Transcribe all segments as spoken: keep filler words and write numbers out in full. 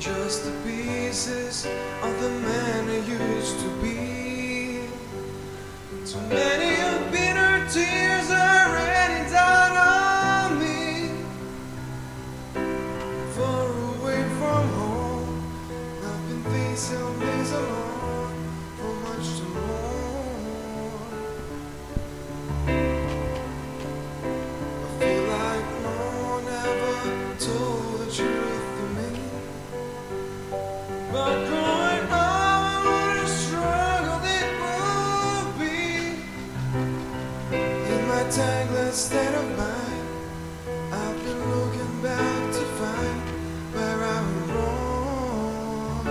just the pieces of the man I used to be. Too many of bitter tears are raining down on me. Far away from home, I've been facing days alone for much too long. I feel like no one ever told the truth to me. But growing up, what a struggle it will be. In my tangled state of mind, I've been looking back to find where I went wrong.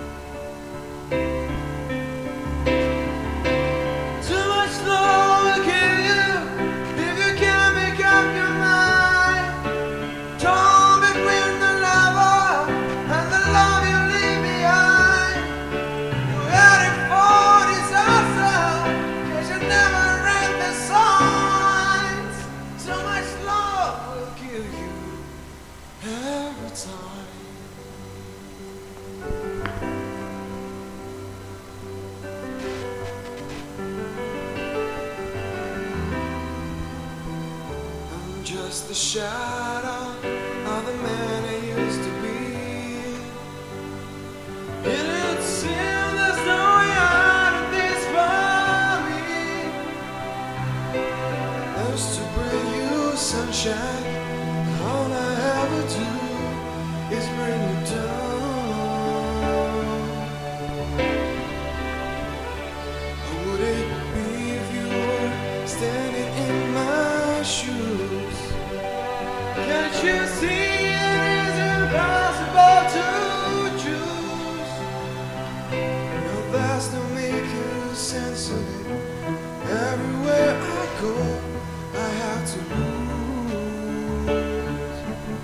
Too much love will kill you if you can't make up your mind. Torn between the lover and the love you leave behind. You had it for disaster, 'cause you never read the signs. Too much love will kill you every time. I'm just the shadow of the man I used to be. It didn't seem there's no way out of this for me. I used to bring you sunshine, and all I ever do is bring you down. How would it be if you were standing in my shoes? Can't you see it is impossible to choose? No, there's no making sense of it. Everywhere I go, I have to lose.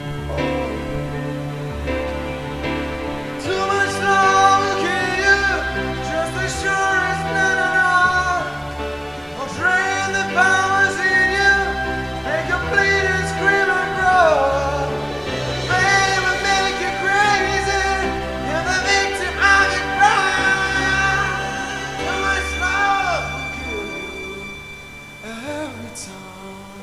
Too much love will kill you, just as sure as none at all. I'll drain the powers in you, make you bleed and scream and growl. Fame will make you crazy, you're the victim of your crime. Too much love will kill you every time.